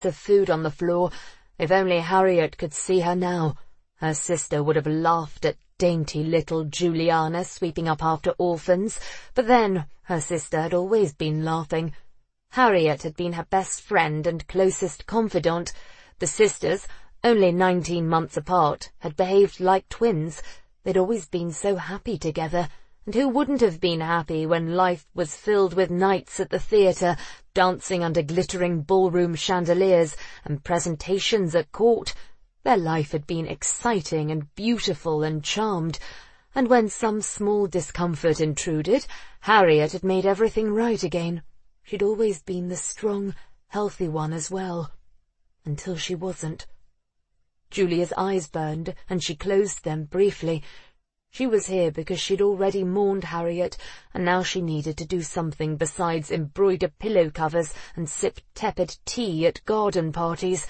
of food on the floor. If only Harriet could see her now. Her sister would have laughed at dainty little Juliana sweeping up after orphans, but then her sister had always been laughing. Harriet had been her best friend and closest confidant. The sisters, only 19 months apart, had behaved like twins. They'd always been so happy together. And who wouldn't have been happy when life was filled with nights at the theatre, dancing under glittering ballroom chandeliers, and presentations at court? Their life had been exciting and beautiful and charmed, and when some small discomfort intruded, Harriet had made everything right again. She'd always been the strong, healthy one as well. Until she wasn't. Julia's eyes burned, and she closed them briefly. She was here because she'd already mourned Harriet, and now she needed to do something besides embroider pillow covers and sip tepid tea at garden parties.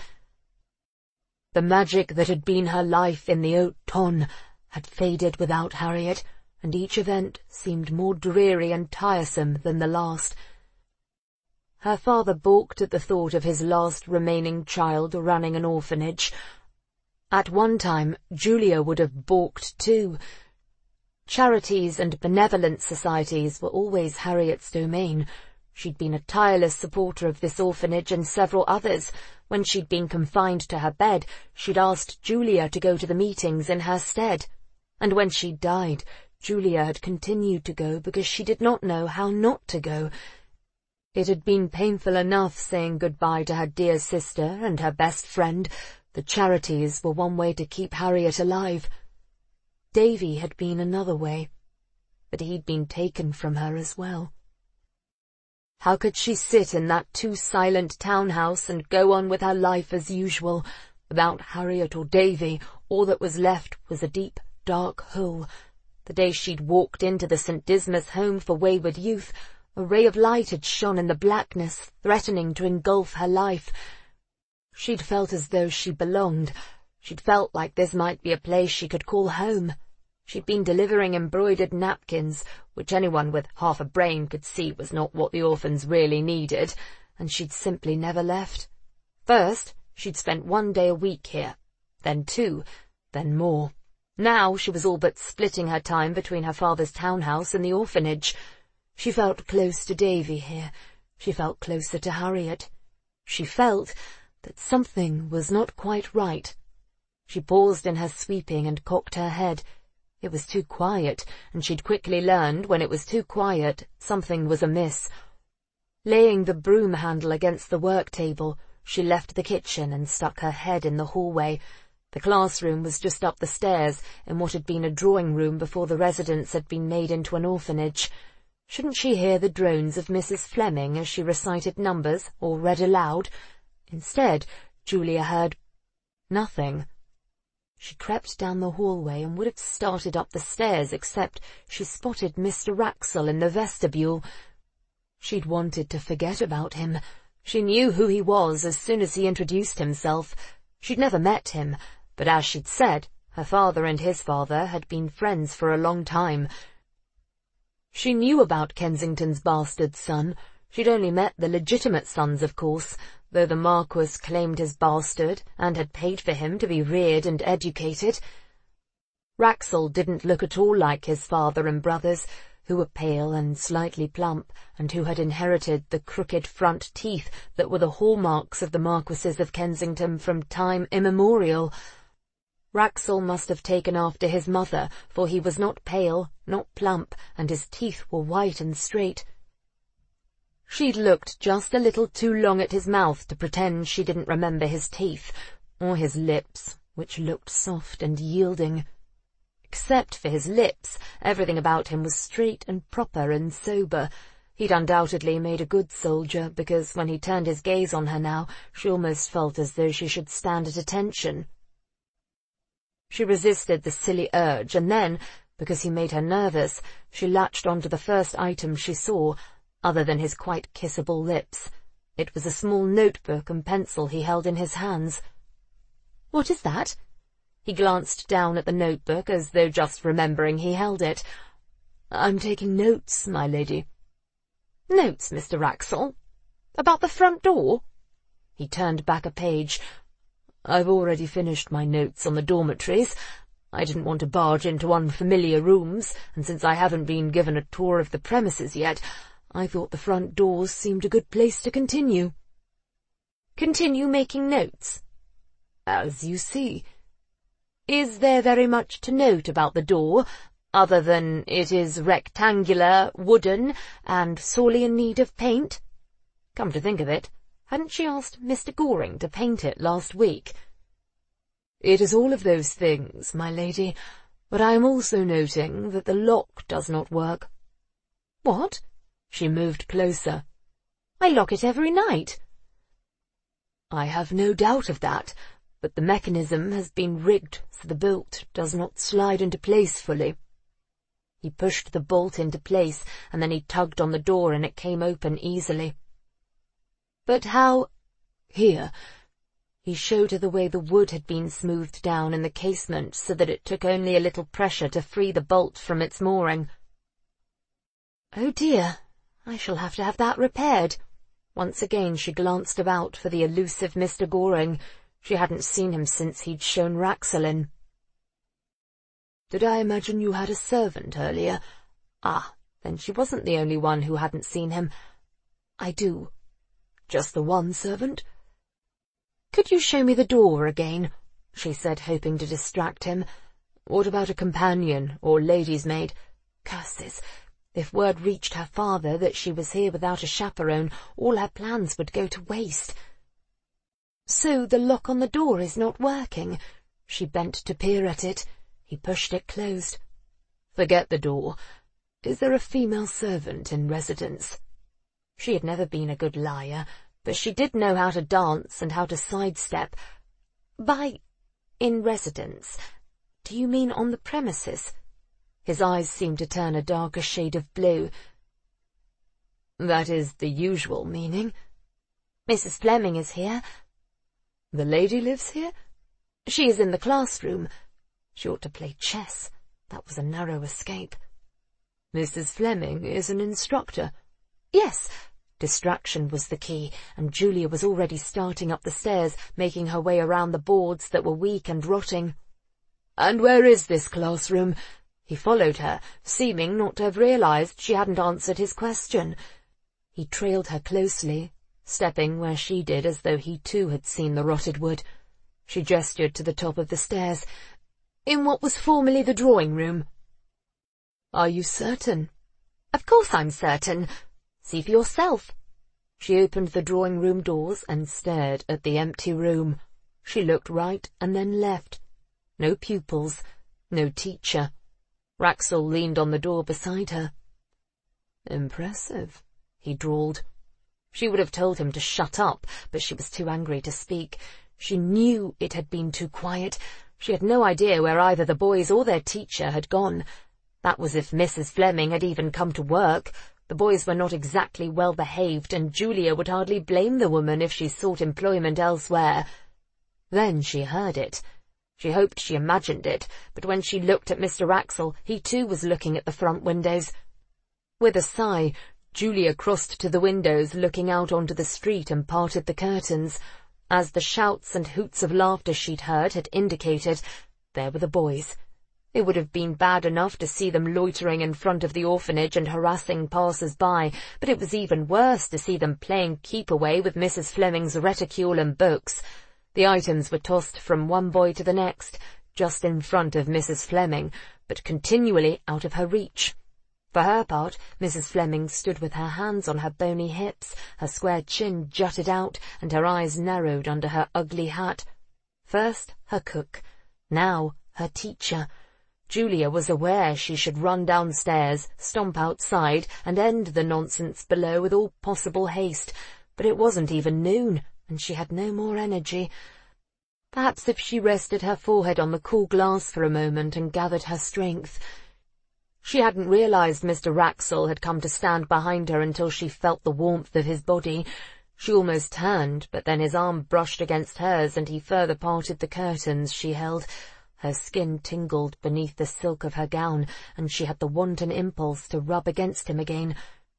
The magic that had been her life in the Haute Tonne had faded without Harriet, and each event seemed more dreary and tiresome than the last. Her father balked at the thought of his last remaining child running an orphanage. At one time, Julia would have balked too. Charities and benevolent societies were always Harriet's domain. She'd been a tireless supporter of this orphanage and several others. When she'd been confined to her bed, she'd asked Julia to go to the meetings in her stead. And when she died, Julia had continued to go because she did not know how not to go. It had been painful enough saying goodbye to her dear sister and her best friend. The charities were one way to keep Harriet alive. Davy had been another way, but he'd been taken from her as well. How could she sit in that too-silent townhouse and go on with her life as usual? Without Harriet or Davy, all that was left was a deep, dark hole. The day she'd walked into the St. Dismas Home for Wayward Youth, a ray of light had shone in the blackness, threatening to engulf her life. She'd felt as though she belonged. She'd felt like this might be a place she could call home. She'd been delivering embroidered napkins, which anyone with half a brain could see was not what the orphans really needed, and she'd simply never left. First, she'd spent 1 day a week here, then 2, then more. Now she was all but splitting her time between her father's townhouse and the orphanage. She felt close to Davy here. She felt closer to Harriet. She felt that something was not quite right. She paused in her sweeping and cocked her head. It was too quiet, and she'd quickly learned when it was too quiet, something was amiss. Laying the broom handle against the work table, she left the kitchen and stuck her head in the hallway. The classroom was just up the stairs, in what had been a drawing room before the residence had been made into an orphanage. Shouldn't she hear the drones of Mrs. Fleming as she recited numbers or read aloud? Instead, Julia heard nothing. She crept down the hallway and would have started up the stairs except she spotted Mr. Wraxall in the vestibule. She'd wanted to forget about him. She knew who he was as soon as he introduced himself. She'd never met him, but as she'd said, her father and his father had been friends for a long time. She knew about Kensington's bastard son. She'd only met the legitimate sons, of course, though the Marquis claimed his bastard and had paid for him to be reared and educated. Wraxall didn't look at all like his father and brothers, who were pale and slightly plump, and who had inherited the crooked front teeth that were the hallmarks of the Marquises of Kensington from time immemorial. Wraxall must have taken after his mother, for he was not pale, not plump, and his teeth were white and straight. She'd looked just a little too long at his mouth to pretend she didn't remember his teeth, or his lips, which looked soft and yielding. Except for his lips, everything about him was straight and proper and sober. He'd undoubtedly made a good soldier, because when he turned his gaze on her now, she almost felt as though she should stand at attention. She resisted the silly urge, and then, because he made her nervous, she latched onto the first item she saw, other than his quite kissable lips. It was a small notebook and pencil he held in his hands. "What is that?" He glanced down at the notebook as though just remembering he held it. "I'm taking notes, my lady." "Notes, Mr. Wraxall? About the front door?" He turned back a page. "I've already finished my notes on the dormitories. I didn't want to barge into unfamiliar rooms, and since I haven't been given a tour of the premises yet, I thought the front doors seemed a good place to continue." "Continue making notes?" "As you see." "Is there very much to note about the door, other than it is rectangular, wooden, and sorely in need of paint?" Come to think of it, hadn't she asked Mr. Goring to paint it last week? "It is all of those things, my lady, but I am also noting that the lock does not work." "What?" She moved closer. "I lock it every night." "I have no doubt of that, but the mechanism has been rigged so the bolt does not slide into place fully." He pushed the bolt into place, and then he tugged on the door and it came open easily. "But how—" "Here." He showed her the way the wood had been smoothed down in the casement so that it took only a little pressure to free the bolt from its mooring. "Oh dear, I shall have to have that repaired." Once again she glanced about for the elusive Mr. Goring. She hadn't seen him since he'd shown Wraxall in. "Did I imagine you had a servant earlier?" "Ah, then she wasn't the only one who hadn't seen him." "I do." "Just the one servant?" "Could you show me the door again?" she said, hoping to distract him. "What about a companion or lady's maid?" Curses! If word reached her father that she was here without a chaperone, all her plans would go to waste. "So the lock on the door is not working?" She bent to peer at it. He pushed it closed. "Forget the door. Is there a female servant in residence?" She had never been a good liar, but she did know how to dance and how to sidestep. "By in residence, do you mean on the premises?" His eyes seemed to turn a darker shade of blue. "That is the usual meaning." "Mrs. Fleming is here." "The lady lives here?" "She is in the classroom." She ought to play chess. That was a narrow escape. "Mrs. Fleming is an instructor?" "Yes." Distraction was the key, and Julia was already starting up the stairs, making her way around the boards that were weak and rotting. "And where is this classroom?" He followed her, seeming not to have realized she hadn't answered his question. He trailed her closely, stepping where she did as though he too had seen the rotted wood. She gestured to the top of the stairs. "In what was formerly the drawing-room." "Are you certain?" "Of course I'm certain. See for yourself." She opened the drawing-room doors and stared at the empty room. She looked right and then left. No pupils, no teacher. Wraxall leaned on the door beside her. "Impressive," he drawled. She would have told him to shut up, but she was too angry to speak. She knew it had been too quiet. She had no idea where either the boys or their teacher had gone. That was if Mrs. Fleming had even come to work. The boys were not exactly well behaved, and Julia would hardly blame the woman if she sought employment elsewhere. Then she heard it. She hoped she imagined it, but when she looked at Mr. Wraxall, he too was looking at the front windows. With a sigh, Julia crossed to the windows looking out onto the street and parted the curtains. As the shouts and hoots of laughter she'd heard had indicated, there were the boys. It would have been bad enough to see them loitering in front of the orphanage and harassing passers-by, but it was even worse to see them playing keep-away with Mrs. Fleming's reticule and books. The items were tossed from one boy to the next, just in front of Mrs. Fleming, but continually out of her reach. For her part, Mrs. Fleming stood with her hands on her bony hips, her square chin jutted out, and her eyes narrowed under her ugly hat. First her cook, now her teacher. Julia was aware she should run downstairs, stomp outside, and end the nonsense below with all possible haste, but it wasn't even noon, and she had no more energy. Perhaps if she rested her forehead on the cool glass for a moment and gathered her strength. She hadn't realized Mr. Wraxall had come to stand behind her until she felt the warmth of his body. She almost turned, but then his arm brushed against hers and he further parted the curtains she held. Her skin tingled beneath the silk of her gown, and she had the wanton impulse to rub against him again.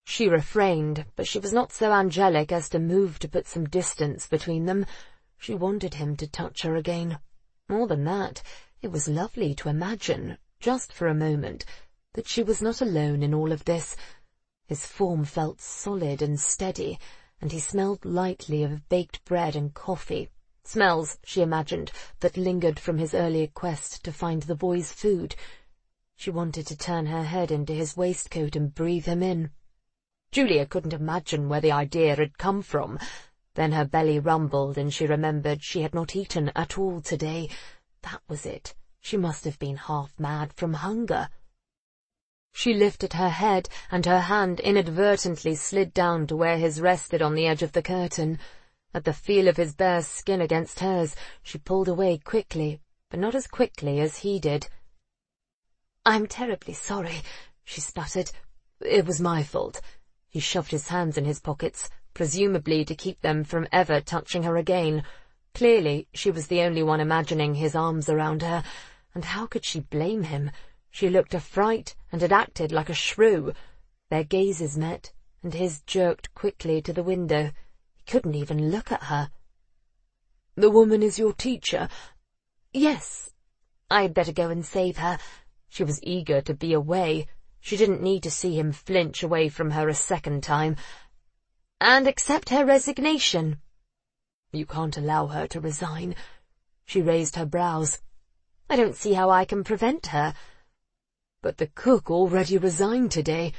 She refrained, but she was not so angelic as to move to put some distance between them. She wanted him to touch her again. More than that, it was lovely to imagine, just for a moment, that she was not alone in all of this. His form felt solid and steady, and he smelled lightly of baked bread and coffee. Smells, she imagined, that lingered from his earlier quest to find the boys' food. She wanted to turn her head into his waistcoat and breathe him in. Julia couldn't imagine where the idea had come from. Then her belly rumbled, and she remembered she had not eaten at all today. That was it. She must have been half mad from hunger. She lifted her head, and her hand inadvertently slid down to where his rested on the edge of the curtain. At the feel of his bare skin against hers, she pulled away quickly, but not as quickly as he did. "I'm terribly sorry," she sputtered. "It was my fault." He shoved his hands in his pockets, presumably to keep them from ever touching her again. Clearly, she was the only one imagining his arms around her, and how could she blame him? She looked a fright and had acted like a shrew. Their gazes met, and his jerked quickly to the window. He couldn't even look at her. "The woman is your teacher?" "Yes. I'd better go and save her." She was eager to be away. She didn't need to see him flinch away from her a second time. "And accept her resignation." "You can't allow her to resign." She raised her brows. "I don't see how I can prevent her." "But the cook already resigned today."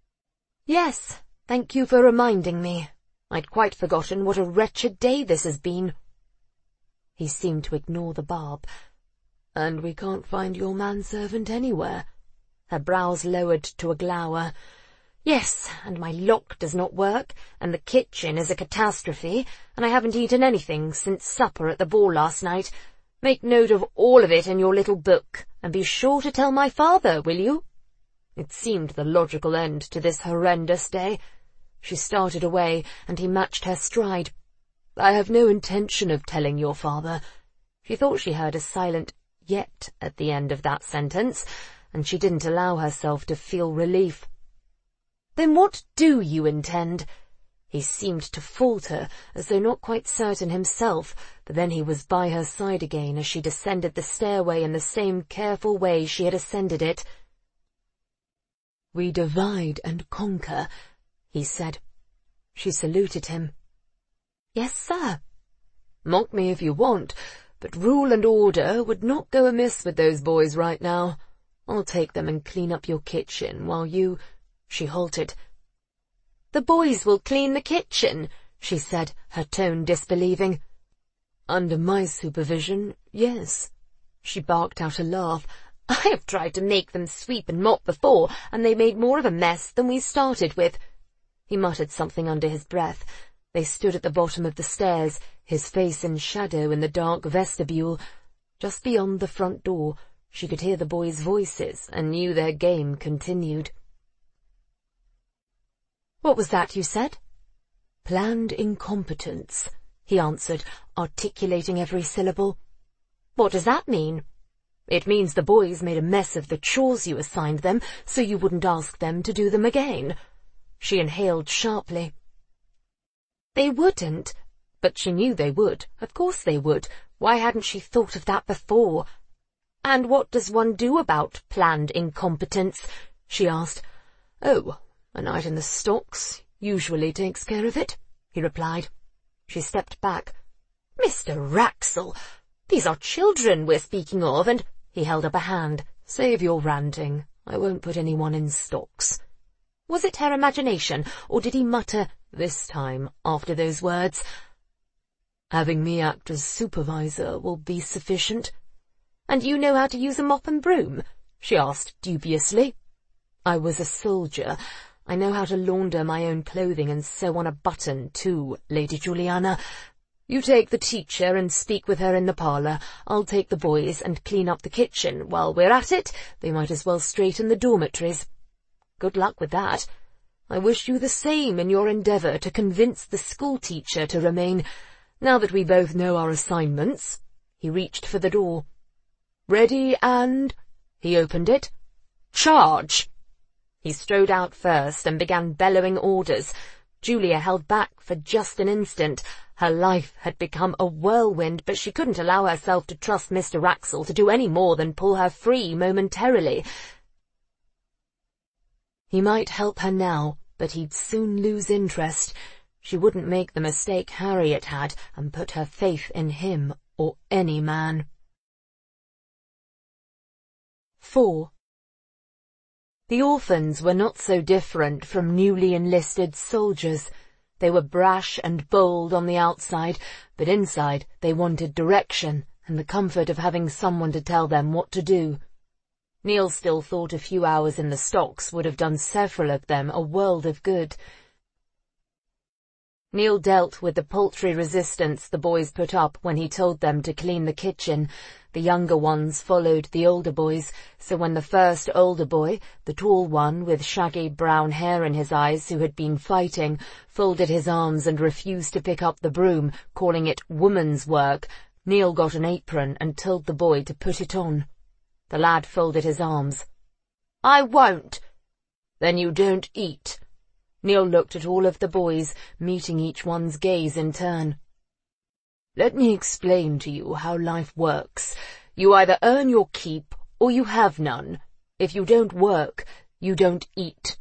"Yes, thank you for reminding me. I'd quite forgotten what a wretched day this has been." He seemed to ignore the barb. "And we can't find your manservant anywhere." Her brows lowered to a glower. "Yes, and my lock does not work, and the kitchen is a catastrophe, and I haven't eaten anything since supper at the ball last night. Make note of all of it in your little book, and be sure to tell my father, will you?" It seemed the logical end to this horrendous day. She started away, and he matched her stride. "I have no intention of telling your father." She thought she heard a silent "yet" at the end of that sentence, and she didn't allow herself to feel relief. "Then what do you intend?" He seemed to falter, as though not quite certain himself, but then he was by her side again as she descended the stairway in the same careful way she had ascended it. "We divide and conquer," he said. She saluted him. "Yes, sir." "Mock me if you want, but rule and order would not go amiss with those boys right now. I'll take them and clean up your kitchen while you—" She halted. "The boys will clean the kitchen," she said, her tone disbelieving. "Under my supervision, yes." She barked out a laugh. "I have tried to make them sweep and mop before, and they made more of a mess than we started with." He muttered something under his breath. They stood at the bottom of the stairs, his face in shadow in the dark vestibule. Just beyond the front door, she could hear the boys' voices and knew their game continued. "What was that you said?" "Planned incompetence," he answered, articulating every syllable. "What does that mean?" "It means the boys made a mess of the chores you assigned them, so you wouldn't ask them to do them again." She inhaled sharply. "They wouldn't." But she knew they would. Of course they would. Why hadn't she thought of that before? "And what does one do about planned incompetence?" she asked. "Oh, a night in the stocks usually takes care of it," he replied. She stepped back. "Mr. Wraxall, these are children we're speaking of, and—" He held up a hand. "Save your ranting. I won't put anyone in stocks." Was it her imagination, or did he mutter, this time, after those words, "Having me act as supervisor will be sufficient"? "And you know how to use a mop and broom?" she asked dubiously. "I was a soldier. I know how to launder my own clothing and sew on a button, too, Lady Juliana. You take the teacher and speak with her in the parlour. I'll take the boys and clean up the kitchen. While we're at it, they might as well straighten the dormitories. Good luck with that. I wish you the same in your endeavour to convince the school-teacher to remain. Now that we both know our assignments—" He reached for the door. "Ready and—" He opened it. "Charge!" He strode out first and began bellowing orders. Julia held back for just an instant. Her life had become a whirlwind, but she couldn't allow herself to trust Mr. Wraxall to do any more than pull her free momentarily. He might help her now, but he'd soon lose interest. She wouldn't make the mistake Harriet had and put her faith in him or any man. 4. The orphans were not so different from newly enlisted soldiers. They were brash and bold on the outside, but inside they wanted direction and the comfort of having someone to tell them what to do. Neil still thought a few hours in the stocks would have done several of them a world of good. Neil dealt with the paltry resistance the boys put up when he told them to clean the kitchen. The younger ones followed the older boys, so when the first older boy, the tall one with shaggy brown hair in his eyes who had been fighting, folded his arms and refused to pick up the broom, calling it woman's work, Neil got an apron and told the boy to put it on. The lad folded his arms. "I won't." "Then you don't eat." Neil looked at all of the boys, meeting each one's gaze in turn. "Let me explain to you how life works. You either earn your keep or you have none. If you don't work, you don't eat."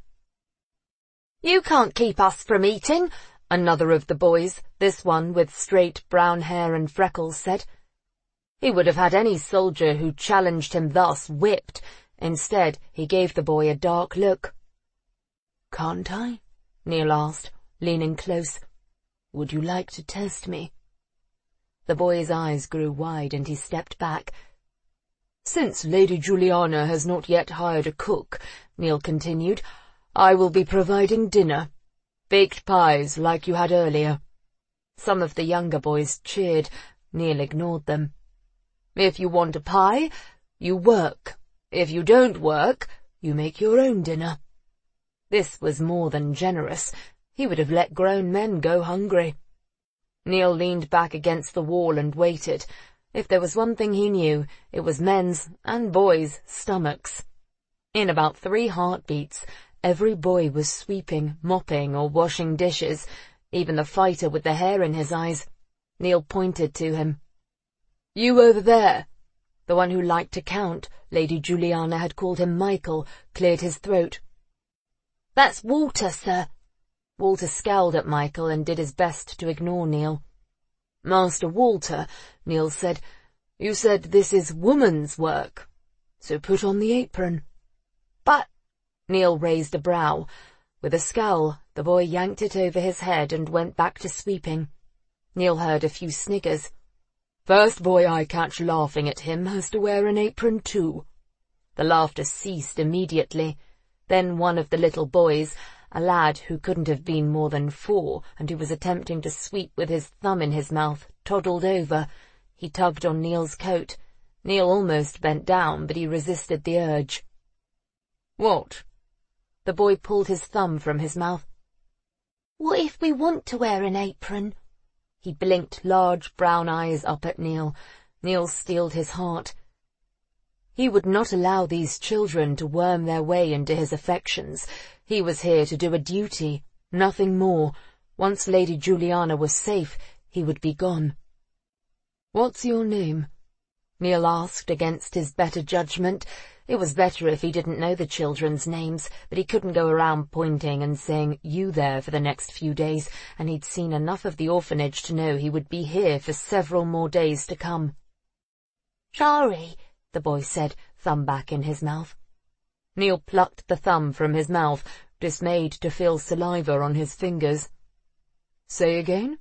"You can't keep us from eating," another of the boys, this one with straight brown hair and freckles, said. He would have had any soldier who challenged him thus whipped. Instead, he gave the boy a dark look. "Can't I?" Neil asked, leaning close. "Would you like to test me?" The boy's eyes grew wide and he stepped back. "Since Lady Juliana has not yet hired a cook," Neil continued, "I will be providing dinner. Baked pies like you had earlier." Some of the younger boys cheered. Neil ignored them. "If you want a pie, you work. If you don't work, you make your own dinner." This was more than generous. He would have let grown men go hungry. Neil leaned back against the wall and waited. If there was one thing he knew, it was men's and boys' stomachs. In about 3 heartbeats, every boy was sweeping, mopping, or washing dishes, even the fighter with the hair in his eyes. Neil pointed to him. "You over there." The one who liked to count, Lady Juliana had called him Michael, cleared his throat. "That's Walter, sir." Walter scowled at Michael and did his best to ignore Neil. "Master Walter," Neil said, "you said this is woman's work, so put on the apron." "But—" Neil raised a brow. With a scowl, the boy yanked it over his head and went back to sweeping. Neil heard a few sniggers. "First boy I catch laughing at him has to wear an apron too." The laughter ceased immediately. Then one of the little boys, a lad who couldn't have been more than 4 and who was attempting to sweep with his thumb in his mouth, toddled over. He tugged on Neil's coat. Neil almost bent down, but he resisted the urge. "What?" The boy pulled his thumb from his mouth. "What if we want to wear an apron?" He blinked large brown eyes up at Neil. Neil steeled his heart. He would not allow these children to worm their way into his affections. He was here to do a duty, nothing more. Once Lady Juliana was safe, he would be gone. "What's your name?" Neil asked against his better judgment. It was better if he didn't know the children's names, but he couldn't go around pointing and saying "you there" for the next few days, and he'd seen enough of the orphanage to know he would be here for several more days to come. "Charlie," the boy said, thumb back in his mouth. Neil plucked the thumb from his mouth, dismayed to feel saliva on his fingers. "Say again?"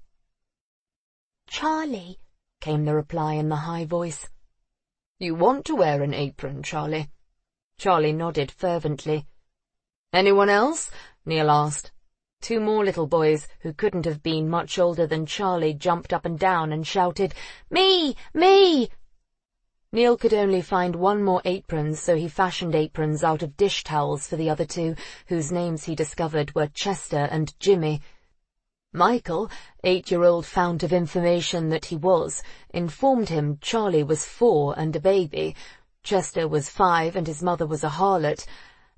"Charlie," came the reply in the high voice. "You want to wear an apron, Charlie?" Charlie nodded fervently. "Anyone else?" Neil asked. 2 more little boys, who couldn't have been much older than Charlie, jumped up and down and shouted, "Me! Me!" Neil could only find 1 more apron, so he fashioned aprons out of dish towels for the other 2, whose names he discovered were Chester and Jimmy. Michael, 8-year-old fount of information that he was, informed him Charlie was 4 and a baby, Chester was 5 and his mother was a harlot,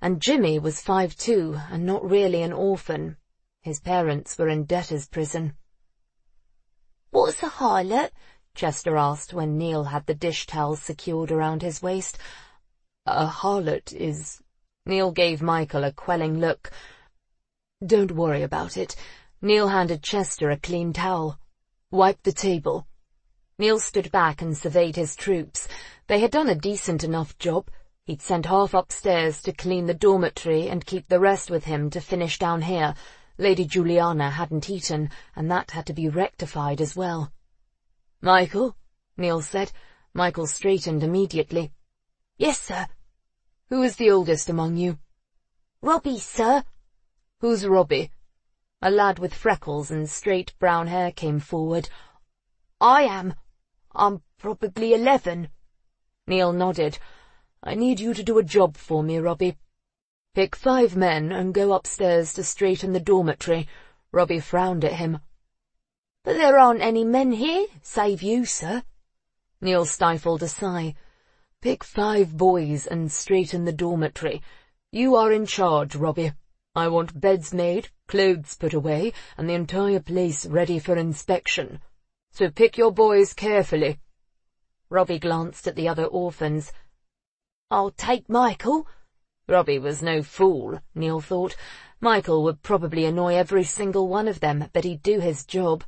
and Jimmy was 5'2", and not really an orphan. His parents were in debtor's prison. "What's a harlot?" Chester asked when Neil had the dish towel secured around his waist. "A harlot is—" Neil gave Michael a quelling look. "Don't worry about it." Neil handed Chester a clean towel. "Wipe the table." Neil stood back and surveyed his troops. They had done a decent enough job. He'd sent half upstairs to clean the dormitory and keep the rest with him to finish down here. Lady Juliana hadn't eaten, and that had to be rectified as well. "Michael," Neil said. Michael straightened immediately. "Yes, sir." "Who is the oldest among you?" "Robbie, sir." "Who's Robbie?" A lad with freckles and straight brown hair came forward. "I am. I'm probably 11. Neil nodded. "I need you to do a job for me, Robbie. Pick 5 men and go upstairs to straighten the dormitory." Robbie frowned at him. "But there aren't any men here, save you, sir." Neil stifled a sigh. "Pick 5 boys and straighten the dormitory. You are in charge, Robbie. I want beds made, clothes put away, and the entire place ready for inspection. So pick your boys carefully." Robbie glanced at the other orphans. "I'll take Michael." Robbie was no fool, Neil thought. Michael would probably annoy every single one of them, but he'd do his job.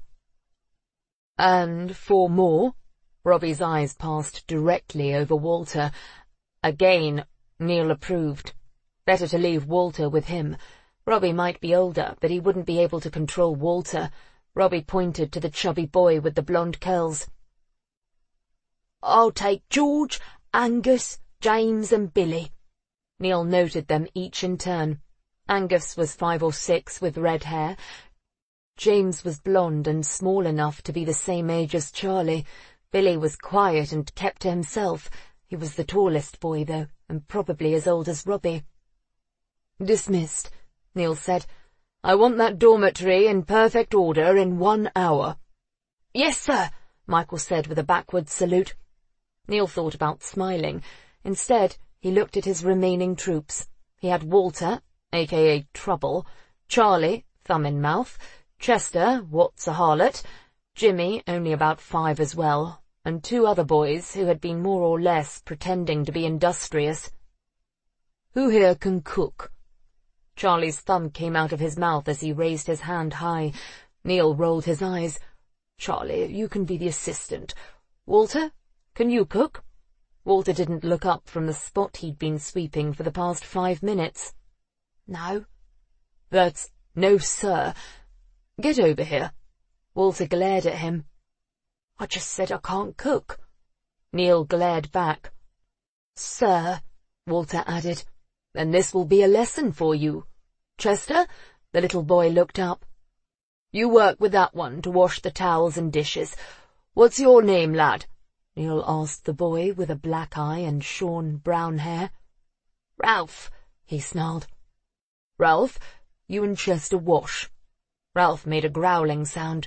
"And 4 more?" Robbie's eyes passed directly over Walter. Again, Neil approved. Better to leave Walter with him. Robbie might be older, but he wouldn't be able to control Walter. Robbie pointed to the chubby boy with the blonde curls. "I'll take George, Angus, James and Billy." Neil noted them each in turn. Angus was 5 or 6 with red hair. James was blonde and small enough to be the same age as Charlie. Billy was quiet and kept to himself. He was the tallest boy, though, and probably as old as Robbie. "Dismissed," Neil said. "I want that dormitory in perfect order in 1 hour." "Yes, sir," Michael said with a backward salute. Neil thought about smiling. Instead, he looked at his remaining troops. He had Walter, a.k.a. Trouble, Charlie, thumb in mouth, Chester, what's a harlot, Jimmy, only about 5 as well, and 2 other boys who had been more or less pretending to be industrious. "Who here can cook?" Charlie's thumb came out of his mouth as he raised his hand high. Neil rolled his eyes. "Charlie, you can be the assistant. Walter, can you cook?" Walter didn't look up from the spot he'd been sweeping for the past 5 minutes. "No." "That's no, sir. Get over here." Walter glared at him. "I just said I can't cook." Neil glared back. "Sir," Walter added, "then this will be a lesson for you. Chester," the little boy looked up. "You work with that one to wash the towels and dishes. What's your name, lad?" Neil asked the boy with a black eye and shorn brown hair. "Ralph," he snarled. "Ralph, you and Chester wash." Ralph made a growling sound.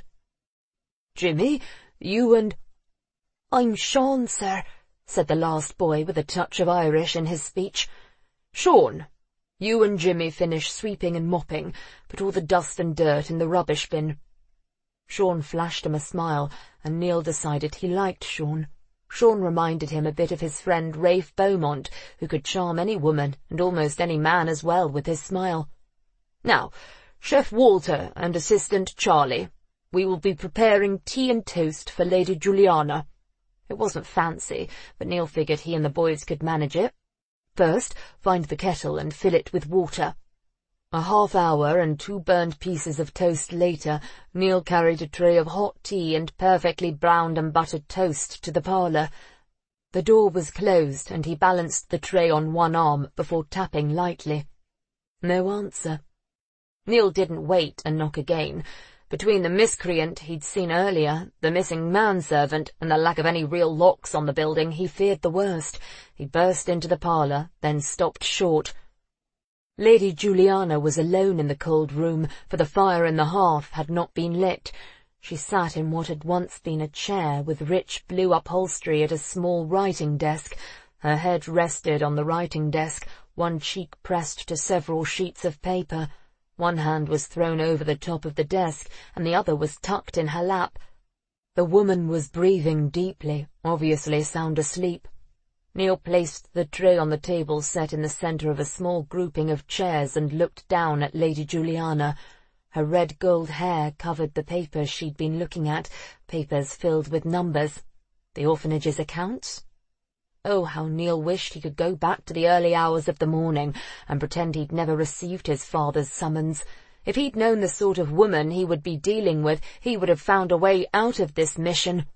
"Jimmy, you and—" "I'm Sean, sir," said the last boy with a touch of Irish in his speech. "Sean, you and Jimmy finish sweeping and mopping, put all the dust and dirt in the rubbish bin." Sean flashed him a smile, and Neil decided he liked Sean. Sean reminded him a bit of his friend Rafe Beaumont, who could charm any woman and almost any man as well with his smile. "Now, Chef Walter and Assistant Charlie, we will be preparing tea and toast for Lady Juliana." It wasn't fancy, but Neil figured he and the boys could manage it. First, find the kettle and fill it with water. A half hour and 2 burned pieces of toast later, Neil carried a tray of hot tea and perfectly browned and buttered toast to the parlour. The door was closed, and he balanced the tray on one arm before tapping lightly. No answer. Neil didn't wait and knock again. Between the miscreant he'd seen earlier, the missing manservant, and the lack of any real locks on the building, he feared the worst. He burst into the parlour, then stopped short. Lady Juliana was alone in the cold room, for the fire in the hearth had not been lit. She sat in what had once been a chair with rich blue upholstery at a small writing desk. Her head rested on the writing desk, one cheek pressed to several sheets of paper. One hand was thrown over the top of the desk, and the other was tucked in her lap. The woman was breathing deeply, obviously sound asleep. Neil placed the tray on the table set in the centre of a small grouping of chairs and looked down at Lady Juliana. Her red gold hair covered the papers she'd been looking at, papers filled with numbers. The orphanage's accounts? Oh, how Neil wished he could go back to the early hours of the morning and pretend he'd never received his father's summons. If he'd known the sort of woman he would be dealing with, he would have found a way out of this mission.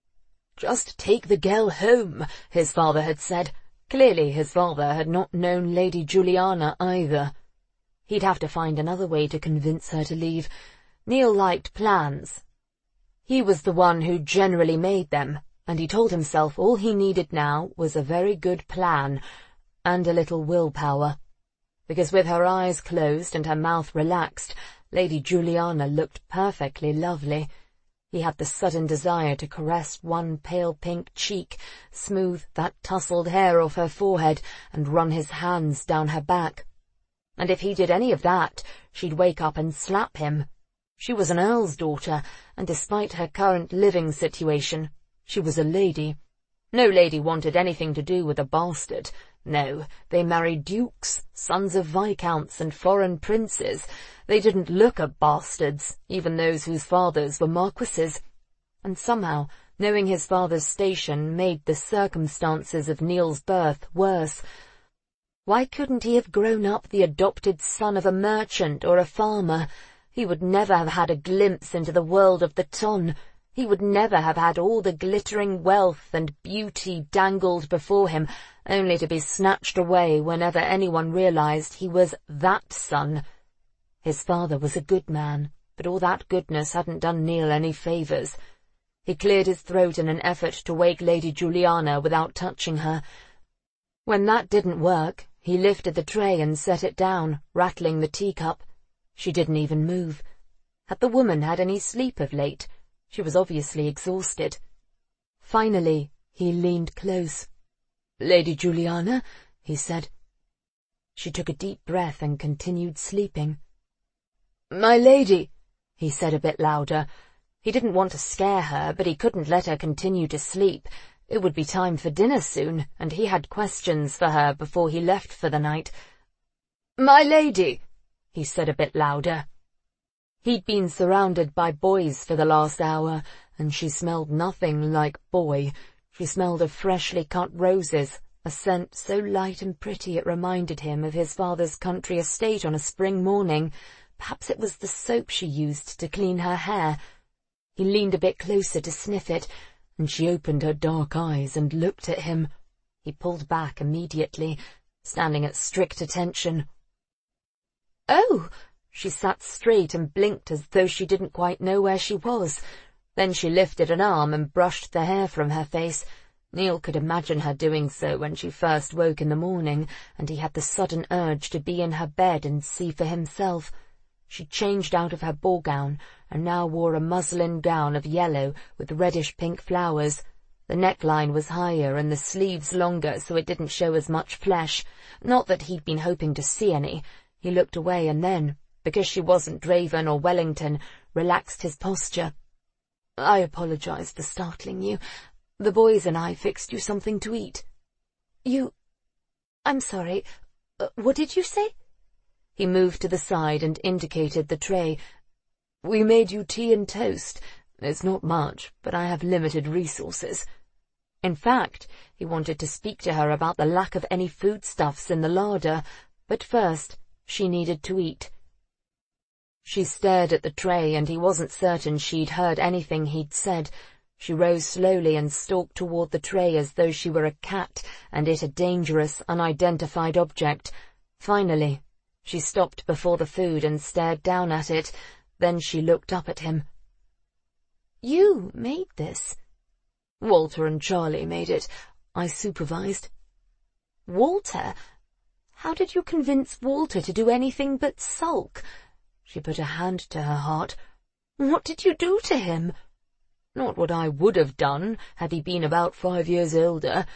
"Just take the girl home," his father had said. Clearly his father had not known Lady Juliana either. He'd have to find another way to convince her to leave. Neil liked plans. He was the one who generally made them, and he told himself all he needed now was a very good plan, and a little willpower. Because with her eyes closed and her mouth relaxed, Lady Juliana looked perfectly lovely. He had the sudden desire to caress one pale pink cheek, smooth that tousled hair off her forehead, and run his hands down her back. And if he did any of that, she'd wake up and slap him. She was an earl's daughter, and despite her current living situation, she was a lady. No lady wanted anything to do with a bastard. No, they married dukes, sons of viscounts and foreign princes. They didn't look at bastards, even those whose fathers were marquises. And somehow, knowing his father's station made the circumstances of Neil's birth worse. Why couldn't he have grown up the adopted son of a merchant or a farmer? He would never have had a glimpse into the world of the ton. He would never have had all the glittering wealth and beauty dangled before him, only to be snatched away whenever anyone realized he was that son. His father was a good man, but all that goodness hadn't done Neil any favours. He cleared his throat in an effort to wake Lady Juliana without touching her. When that didn't work, he lifted the tray and set it down, rattling the teacup. She didn't even move. Had the woman had any sleep of late? She was obviously exhausted. Finally, he leaned close. "Lady Juliana," he said. She took a deep breath and continued sleeping. "My lady," he said a bit louder. He didn't want to scare her, but he couldn't let her continue to sleep. It would be time for dinner soon, and he had questions for her before he left for the night. "My lady," he said a bit louder. He'd been surrounded by boys for the last hour, and she smelled nothing like boy. She smelled of freshly cut roses, a scent so light and pretty it reminded him of his father's country estate on a spring morning. Perhaps it was the soap she used to clean her hair. He leaned a bit closer to sniff it, and she opened her dark eyes and looked at him. He pulled back immediately, standing at strict attention. "Oh!" She sat straight and blinked as though she didn't quite know where she was. Then she lifted an arm and brushed the hair from her face. Neil could imagine her doing so when she first woke in the morning, and he had the sudden urge to be in her bed and see for himself. She changed out of her ball gown, and now wore a muslin gown of yellow with reddish-pink flowers. The neckline was higher and the sleeves longer, so it didn't show as much flesh. Not that he'd been hoping to see any. He looked away and then, because she wasn't Draven or Wellington, relaxed his posture. "I apologize for startling you. The boys and I fixed you something to eat." I'm sorry. What did you say?" He moved to the side and indicated the tray. "We made you tea and toast. It's not much, but I have limited resources." In fact, he wanted to speak to her about the lack of any foodstuffs in the larder, but first, she needed to eat. She stared at the tray, and he wasn't certain she'd heard anything he'd said. She rose slowly and stalked toward the tray as though she were a cat and ate a dangerous, unidentified object. Finally, she stopped before the food and stared down at it. Then she looked up at him. "You made this?" "Walter and Charlie made it. I supervised." "Walter? How did you convince Walter to do anything but sulk?" She put a hand to her heart. "What did you do to him?" "Not what I would have done, had he been about 5 years older.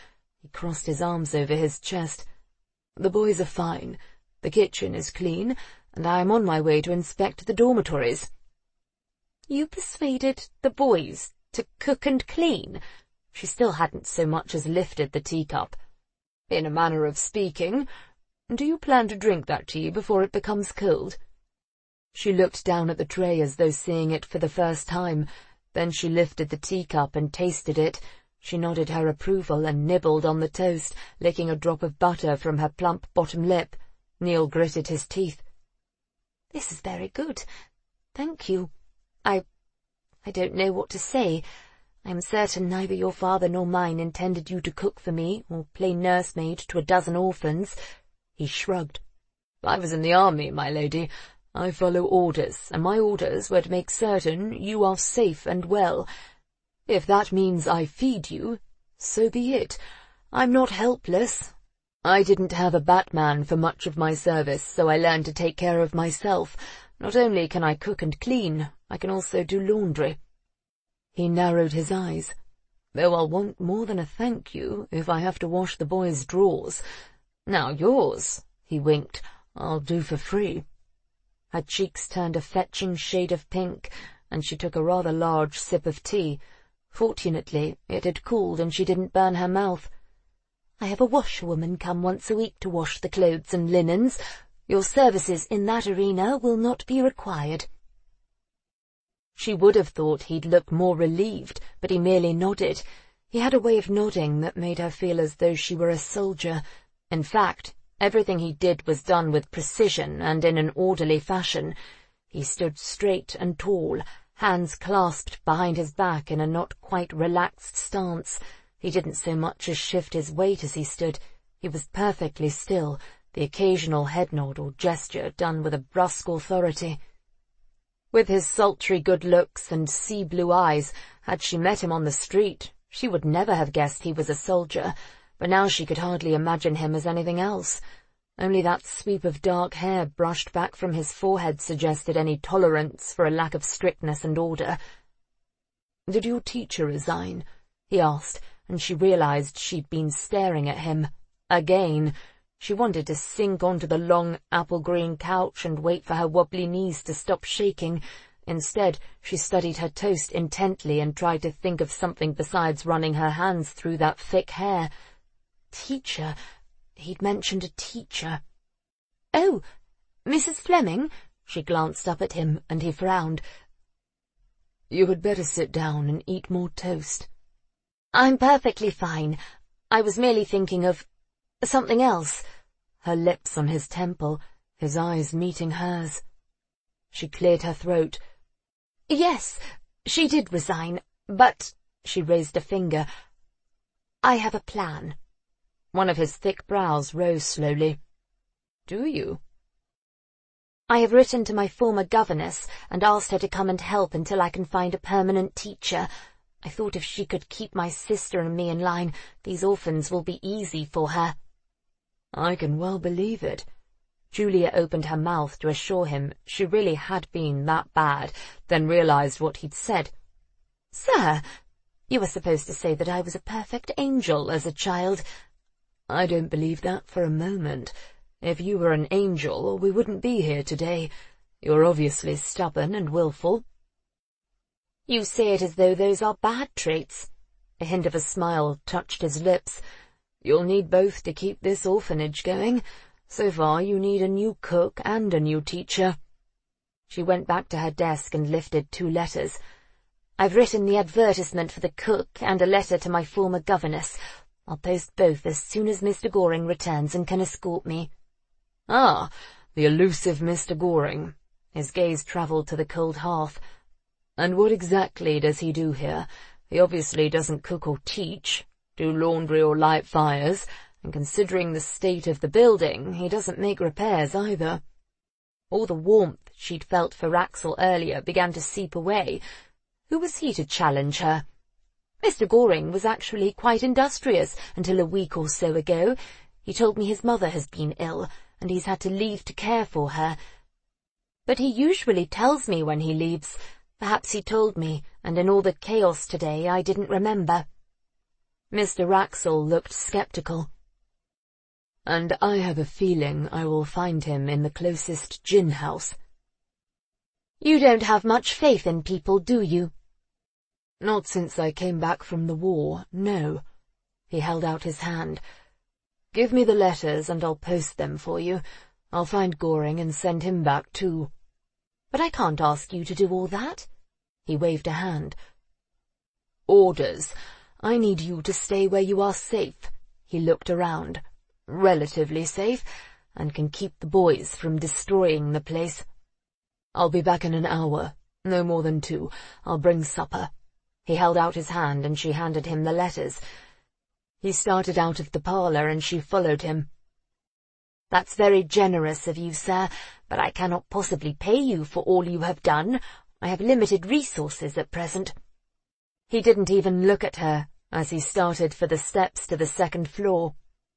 He crossed his arms over his chest. "The boys are fine. The kitchen is clean, and I am on my way to inspect the dormitories." "You persuaded the boys to cook and clean?" She still hadn't so much as lifted the teacup. "In a manner of speaking. Do you plan to drink that tea before it becomes cold?" She looked down at the tray as though seeing it for the first time. Then she lifted the teacup and tasted it. She nodded her approval and nibbled on the toast, licking a drop of butter from her plump bottom lip. Neil gritted his teeth. "This is very good. Thank you. I don't know what to say. I am certain neither your father nor mine intended you to cook for me or play nursemaid to a dozen orphans." He shrugged. "I was in the army, my lady. I follow orders, and my orders were to make certain you are safe and well. If that means I feed you, so be it. I'm not helpless. I didn't have a Batman for much of my service, so I learned to take care of myself. Not only can I cook and clean, I can also do laundry." He narrowed his eyes. "Though I'll want more than a thank you if I have to wash the boys' drawers. Now yours," he winked, "I'll do for free." Her cheeks turned a fetching shade of pink, and she took a rather large sip of tea. Fortunately, it had cooled and she didn't burn her mouth. "I have a washerwoman come once a week to wash the clothes and linens. Your services in that arena will not be required." She would have thought he'd look more relieved, but he merely nodded. He had a way of nodding that made her feel as though she were a soldier. In fact, everything he did was done with precision and in an orderly fashion. He stood straight and tall, hands clasped behind his back in a not quite relaxed stance. He didn't so much as shift his weight as he stood. He was perfectly still, the occasional head nod or gesture done with a brusque authority. With his sultry good looks and sea-blue eyes, had she met him on the street, she would never have guessed he was a soldier, but now she could hardly imagine him as anything else. Only that sweep of dark hair brushed back from his forehead suggested any tolerance for a lack of strictness and order. "Did your teacher resign?" he asked, and she realized she'd been staring at him. Again. She wanted to sink onto the long apple-green couch and wait for her wobbly knees to stop shaking. Instead, she studied her toast intently and tried to think of something besides running her hands through that thick hair. Teacher. He'd mentioned a teacher. "Oh, Mrs. Fleming?" She glanced up at him, and he frowned. "You had better sit down and eat more toast." "I'm perfectly fine. I was merely thinking of something else." Her lips on his temple, his eyes meeting hers. She cleared her throat. "Yes, she did resign, but—" She raised a finger. "I have a plan." One of his thick brows rose slowly. "Do you?" "I have written to my former governess and asked her to come and help until I can find a permanent teacher. I thought if she could keep my sister and me in line, these orphans will be easy for her." "I can well believe it." Julia opened her mouth to assure him she really had been that bad, then realized what he'd said. "Sir, you were supposed to say that I was a perfect angel as a child." "I don't believe that for a moment. If you were an angel, we wouldn't be here today. You're obviously stubborn and willful." "You say it as though those are bad traits." A hint of a smile touched his lips. "You'll need both to keep this orphanage going. So far you need a new cook and a new teacher." She went back to her desk and lifted 2 letters. "I've written the advertisement for the cook and a letter to my former governess. I'll post both as soon as Mr. Goring returns and can escort me." "Ah, the elusive Mr. Goring." His gaze travelled to the cold hearth. "And what exactly does he do here? He obviously doesn't cook or teach, do laundry or light fires, and considering the state of the building, he doesn't make repairs either." All the warmth she'd felt for Axel earlier began to seep away. Who was he to challenge her? "Mr. Goring was actually quite industrious until a week or so ago. He told me his mother has been ill, and he's had to leave to care for her. But he usually tells me when he leaves. Perhaps he told me, and in all the chaos today I didn't remember." Mr. Wraxall looked sceptical. "And I have a feeling I will find him in the closest gin house." "You don't have much faith in people, do you?" "Not since I came back from the war, no." He held out his hand. "Give me the letters and I'll post them for you. I'll find Goring and send him back too." "But I can't ask you to do all that." He waved a hand. "Orders. I need you to stay where you are safe." He looked around. "Relatively safe, and can keep the boys from destroying the place. I'll be back in an hour, no more than 2. I'll bring supper." He held out his hand and she handed him the letters. He started out of the parlour and she followed him. "That's very generous of you, sir, but I cannot possibly pay you for all you have done. I have limited resources at present." He didn't even look at her as he started for the steps to the 2nd floor.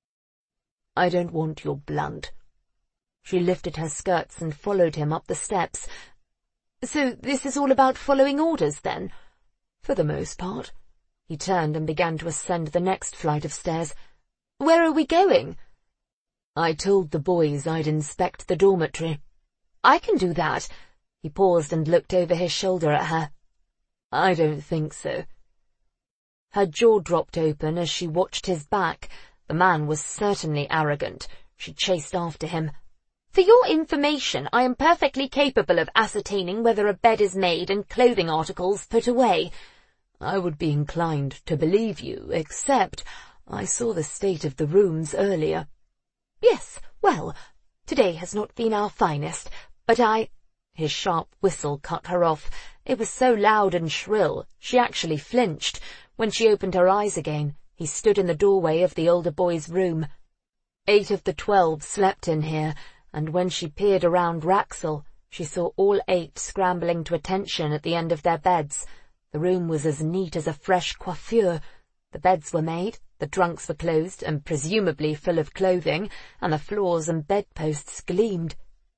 "I don't want your blunt." She lifted her skirts and followed him up the steps. "So this is all about following orders, then?" "For the most part." He turned and began to ascend the next flight of stairs. "Where are we going?" "I told the boys I'd inspect the dormitory." "I can do that." He paused and looked over his shoulder at her. "I don't think so." Her jaw dropped open as she watched his back. The man was certainly arrogant. She chased after him. "For your information, I am perfectly capable of ascertaining whether a bed is made and clothing articles put away." "I would be inclined to believe you, except I saw the state of the rooms earlier." "Yes, well, today has not been our finest, but I—" His sharp whistle cut her off. It was so loud and shrill, she actually flinched. When she opened her eyes again, he stood in the doorway of the older boy's room. 8 of the 12 slept in here, and when she peered around Wraxall, she saw all 8 scrambling to attention at the end of their beds. The room was as neat as a fresh coiffure. The beds were made, the trunks were closed and presumably full of clothing, and the floors and bedposts gleamed.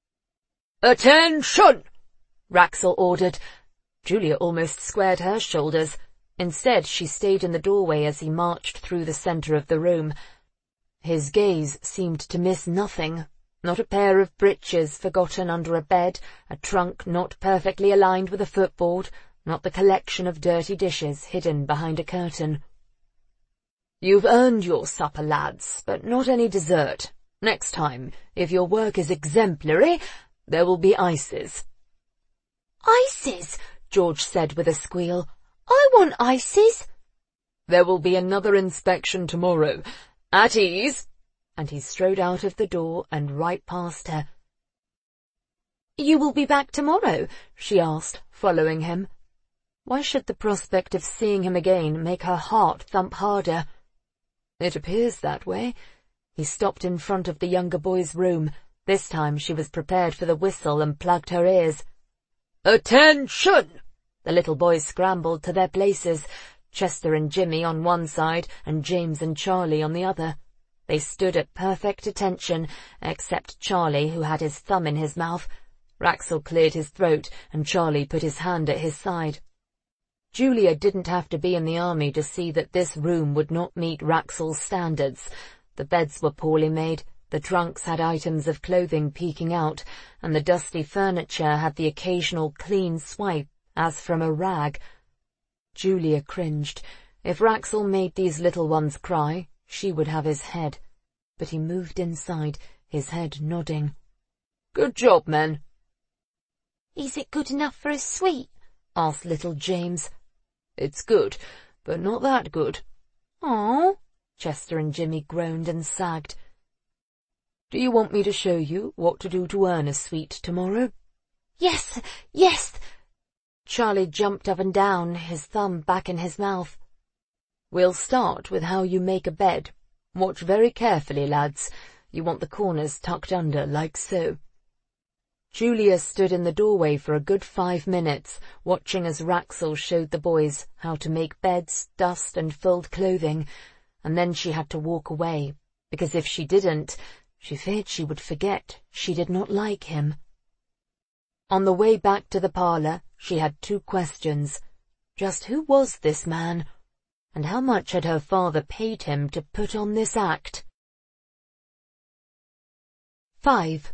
"Attention!" Wraxall ordered. Julia almost squared her shoulders. Instead, she stayed in the doorway as he marched through the centre of the room. His gaze seemed to miss nothing. Not a pair of breeches forgotten under a bed, a trunk not perfectly aligned with a footboard, not the collection of dirty dishes hidden behind a curtain. "You've earned your supper, lads, but not any dessert. Next time, if your work is exemplary, there will be ices." "Ices?" George said with a squeal. "I want ices." "There will be another inspection tomorrow. At ease." And he strode out of the door and right past her. "You will be back tomorrow?" she asked, following him. Why should the prospect of seeing him again make her heart thump harder? "It appears that way." He stopped in front of the younger boy's room. This time she was prepared for the whistle and plugged her ears. "Attention!" The little boys scrambled to their places, Chester and Jimmy on one side and James and Charlie on the other. They stood at perfect attention, except Charlie, who had his thumb in his mouth. Wraxall cleared his throat, and Charlie put his hand at his side. Julia didn't have to be in the army to see that this room would not meet Wraxall's standards. The beds were poorly made, the trunks had items of clothing peeking out, and the dusty furniture had the occasional clean swipe, as from a rag. Julia cringed. If Wraxall made these little ones cry, she would have his head. But he moved inside, his head nodding. "Good job, men." "Is it good enough for a sweet?" asked little James. "It's good, but not that good." "Oh," Chester and Jimmy groaned and sagged. "Do you want me to show you what to do to earn a sweet tomorrow?" "Yes, yes." Charlie jumped up and down, his thumb back in his mouth. "We'll start with how you make a bed. Watch very carefully, lads. You want the corners tucked under, like so." Julia stood in the doorway for a good 5 minutes, watching as Wraxall showed the boys how to make beds, dust and fold clothing, and then she had to walk away, because if she didn't, she feared she would forget she did not like him. On the way back to the parlour, she had 2 questions. Just who was this man? And how much had her father paid him to put on this act? 5.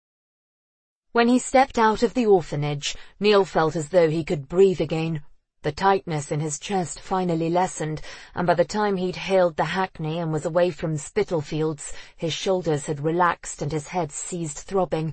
When he stepped out of the orphanage, Neil felt as though he could breathe again. The tightness in his chest finally lessened, and by the time he'd hailed the hackney and was away from Spitalfields, his shoulders had relaxed and his head ceased throbbing.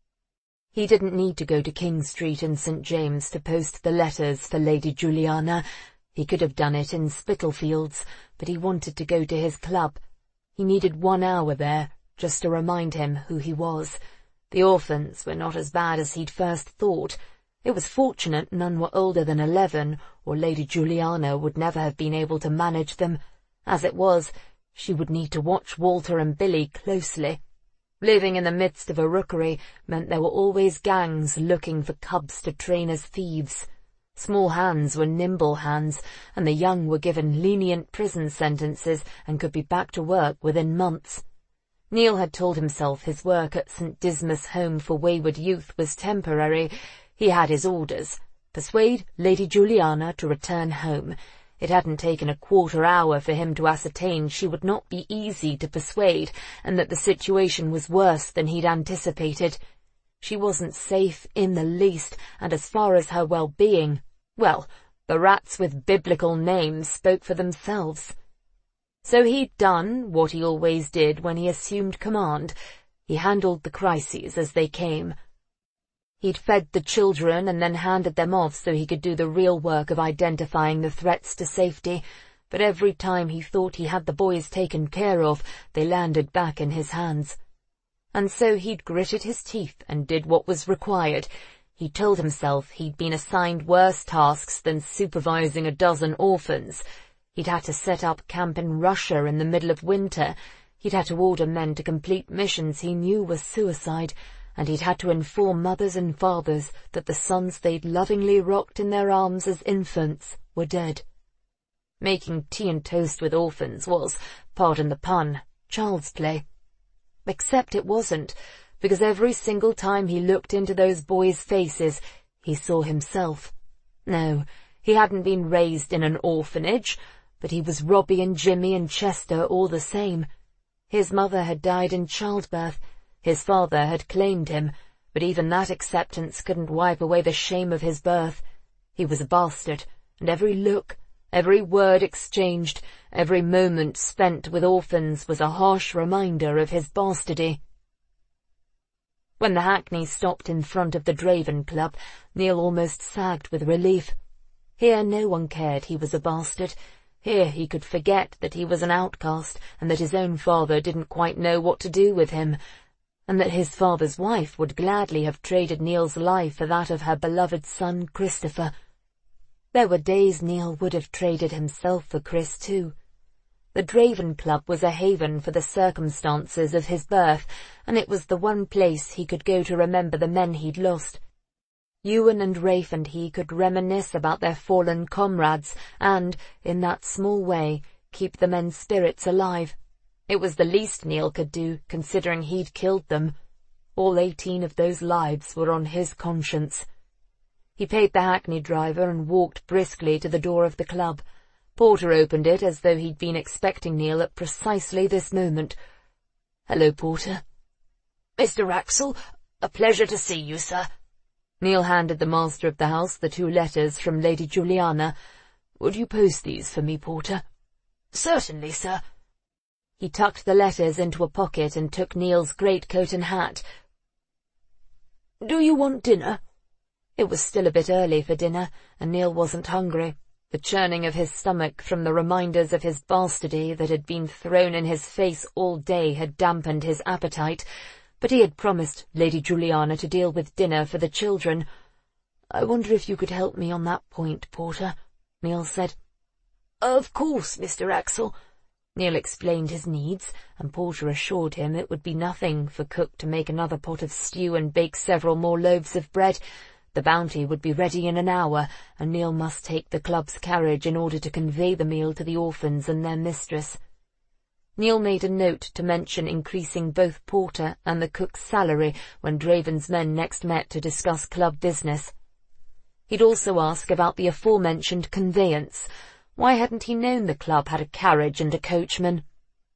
He didn't need to go to King Street in St. James to post the letters for Lady Juliana. He could have done it in Spitalfields, but he wanted to go to his club. He needed 1 hour there, just to remind him who he was. The orphans were not as bad as he'd first thought. It was fortunate none were older than 11, or Lady Juliana would never have been able to manage them. As it was, she would need to watch Walter and Billy closely. Living in the midst of a rookery meant there were always gangs looking for cubs to train as thieves. Small hands were nimble hands, and the young were given lenient prison sentences and could be back to work within months. Neil had told himself his work at St. Dismas Home for Wayward Youth was temporary. He had his orders: persuade Lady Juliana to return home. It hadn't taken a quarter hour for him to ascertain she would not be easy to persuade, and that the situation was worse than he'd anticipated. She wasn't safe in the least, and as far as her well-being, well, the rats with biblical names spoke for themselves. So he'd done what he always did when he assumed command. He handled the crises as they came. He'd fed the children and then handed them off so he could do the real work of identifying the threats to safety, but every time he thought he had the boys taken care of, they landed back in his hands. And so he'd gritted his teeth and did what was required. He told himself he'd been assigned worse tasks than supervising a dozen orphans. He'd had to set up camp in Russia in the middle of winter. He'd had to order men to complete missions he knew were suicide, and he'd had to inform mothers and fathers that the sons they'd lovingly rocked in their arms as infants were dead. Making tea and toast with orphans was, pardon the pun, child's play. Except it wasn't, because every single time he looked into those boys' faces, he saw himself. No, he hadn't been raised in an orphanage, but he was Robbie and Jimmy and Chester all the same. His mother had died in childbirth. His father had claimed him, but even that acceptance couldn't wipe away the shame of his birth. He was a bastard, and every look, every word exchanged, every moment spent with orphans was a harsh reminder of his bastardy. When the hackney stopped in front of the Draven Club, Neil almost sagged with relief. Here no one cared he was a bastard. Here he could forget that he was an outcast, and that his own father didn't quite know what to do with him, and that his father's wife would gladly have traded Neil's life for that of her beloved son Christopher. There were days Neil would have traded himself for Chris too. The Draven Club was a haven for the circumstances of his birth, and it was the one place he could go to remember the men he'd lost. Ewan and Rafe and he could reminisce about their fallen comrades and, in that small way, keep the men's spirits alive. It was the least Neil could do, considering he'd killed them. All 18 of those lives were on his conscience. He paid the hackney driver and walked briskly to the door of the club. Porter opened it as though he'd been expecting Neil at precisely this moment. "Hello, Porter." "Mr. Wraxall, a pleasure to see you, sir." Neil handed the master of the house the 2 letters from Lady Juliana. "Would you post these for me, Porter?" "Certainly, sir." He tucked the letters into a pocket and took Neil's greatcoat and hat. "Do you want dinner?" It was still a bit early for dinner, and Neil wasn't hungry. The churning of his stomach from the reminders of his bastardy that had been thrown in his face all day had dampened his appetite, but he had promised Lady Juliana to deal with dinner for the children. "I wonder if you could help me on that point, Porter," Neil said. "Of course, Mr. Wraxall." Neil explained his needs, and Porter assured him it would be nothing for cook to make another pot of stew and bake several more loaves of bread. The bounty would be ready in an hour, and Neil must take the club's carriage in order to convey the meal to the orphans and their mistress. Neil made a note to mention increasing both Porter and the cook's salary when Draven's men next met to discuss club business. He'd also ask about the aforementioned conveyance. Why hadn't he known the club had a carriage and a coachman?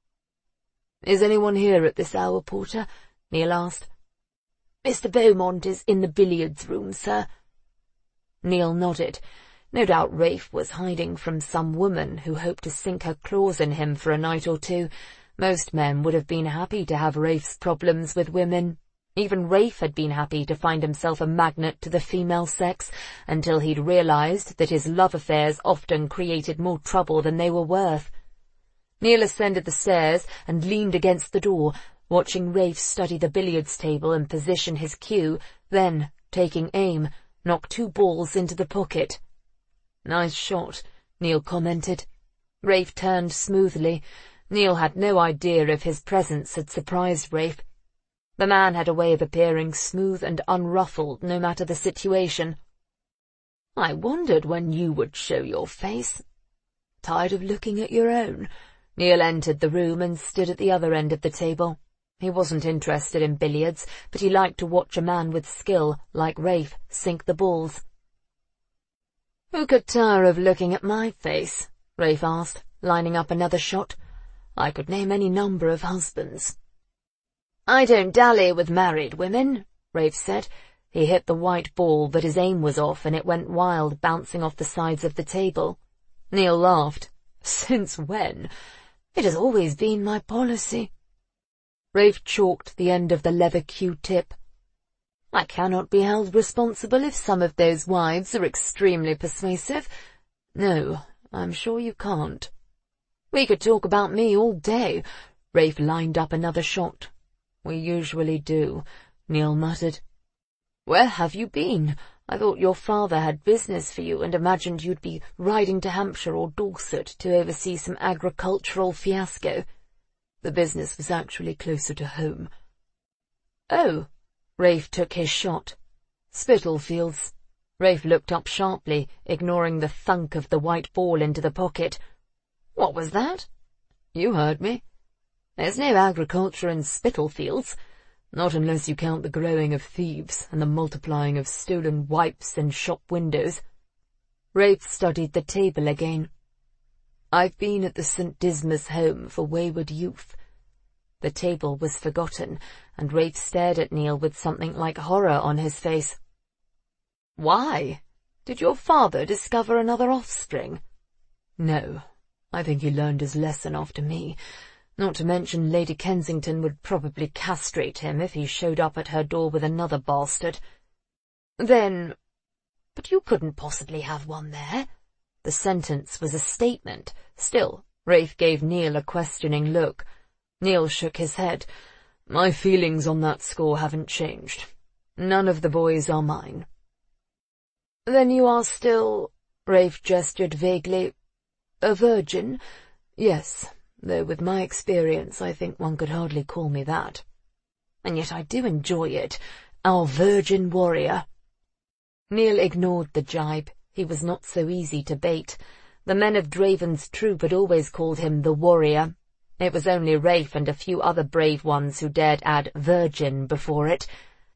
"Is anyone here at this hour, Porter?" Neil asked. "Mr. Beaumont is in the billiards room, sir." Neil nodded. No doubt Rafe was hiding from some woman who hoped to sink her claws in him for a night or two. Most men would have been happy to have Rafe's problems with women. Even Rafe had been happy to find himself a magnet to the female sex, until he'd realized that his love affairs often created more trouble than they were worth. Neil ascended the stairs and leaned against the door, watching Rafe study the billiards table and position his cue, then, taking aim, knock 2 balls into the pocket. "Nice shot," Neil commented. Rafe turned smoothly. Neil had no idea if his presence had surprised Rafe. The man had a way of appearing smooth and unruffled no matter the situation. "I wondered when you would show your face." "Tired of looking at your own?" Neil entered the room and stood at the other end of the table. He wasn't interested in billiards, but he liked to watch a man with skill, like Rafe, sink the balls. "Who could tire of looking at my face?" Rafe asked, lining up another shot. "I could name any number of husbands." "I don't dally with married women," Rafe said. He hit the white ball, but his aim was off and it went wild, bouncing off the sides of the table. Neil laughed. "Since when?" "It has always been my policy." Rafe chalked the end of the leather Q-tip. "I cannot be held responsible if some of those wives are extremely persuasive." "No, I'm sure you can't." "We could talk about me all day." Rafe lined up another shot. "We usually do," Neil muttered. "Where have you been? I thought your father had business for you and imagined you'd be riding to Hampshire or Dorset to oversee some agricultural fiasco." "The business was actually closer to home." "Oh." Rafe took his shot. "Spitalfields." Rafe looked up sharply, ignoring the thunk of the white ball into the pocket. "What was that?" "You heard me. There's no agriculture in Spitalfields. Not unless you count the growing of thieves and the multiplying of stolen wipes and shop windows." Rafe studied the table again. "I've been at the St. Dismas Home for Wayward Youth." The table was forgotten, and Rafe stared at Neil with something like horror on his face. "Why? Did your father discover another offspring?" "No. I think he learned his lesson after me. Not to mention Lady Kensington would probably castrate him if he showed up at her door with another bastard." "Then—" "But you couldn't possibly have one there." The sentence was a statement. Still, Rafe gave Neil a questioning look. Neil shook his head. "My feelings on that score haven't changed. None of the boys are mine." "Then you are still—" Rafe gestured vaguely. "A virgin?" "Yes, though with my experience I think one could hardly call me that." "And yet I do enjoy it. Our virgin warrior." Neil ignored the jibe. He was not so easy to bait. The men of Draven's troop had always called him the warrior. It was only Rafe and a few other brave ones who dared add virgin before it.